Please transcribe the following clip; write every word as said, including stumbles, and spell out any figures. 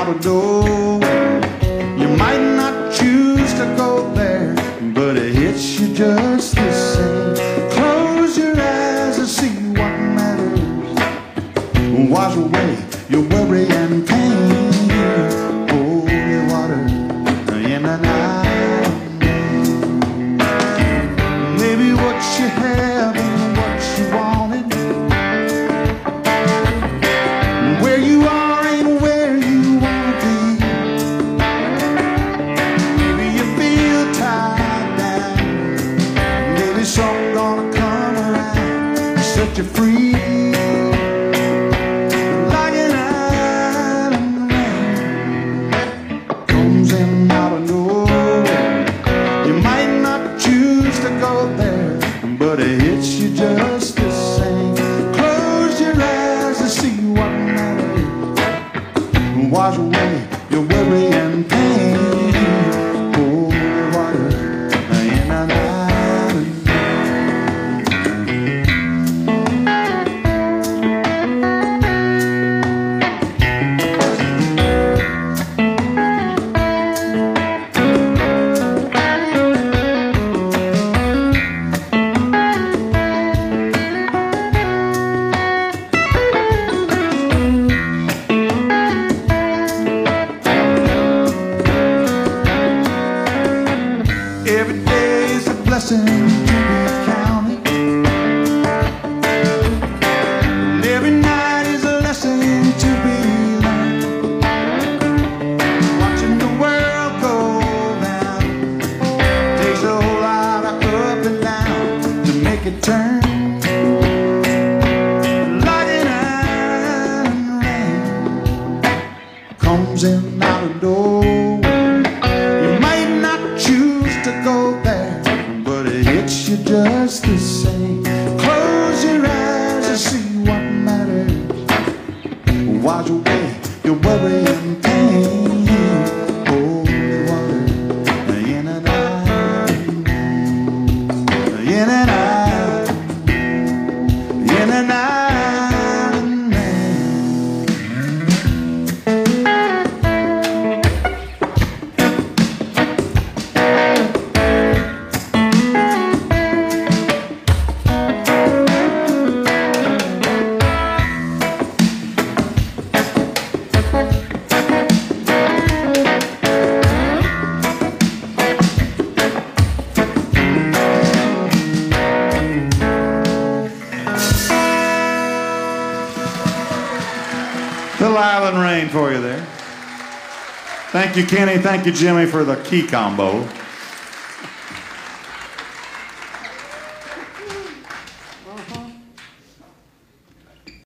of nowhere. You might not choose to go there, but it hits you just the same. Close your eyes and see what matters. Wash away your worry and pain. Holy water in the night. Maybe what you have and what you wanted. Where you are ain't where you want to be. Maybe you feel tied down. Maybe something's gonna come around and set you free. Like an island rain comes in out of nowhere. You might not choose to go there, but it hits you just the same. Close your eyes and see what matters. Wash away your worry and pain. Holy water in an island. Every day is a blessing to be counted, and every night is a lesson to be learned. Watching the world go round takes a whole lot of up and down to make it turn. Like an island rain comes in out of nowhere. You might not choose to go there, but it hits you just the same. Close your eyes and see what matters. Wash away your worry and pain. Holy water in an island, in an island, in an island. Little island rain for you there. Thank you, Kenny. Thank you, Jimmy, for the key combo.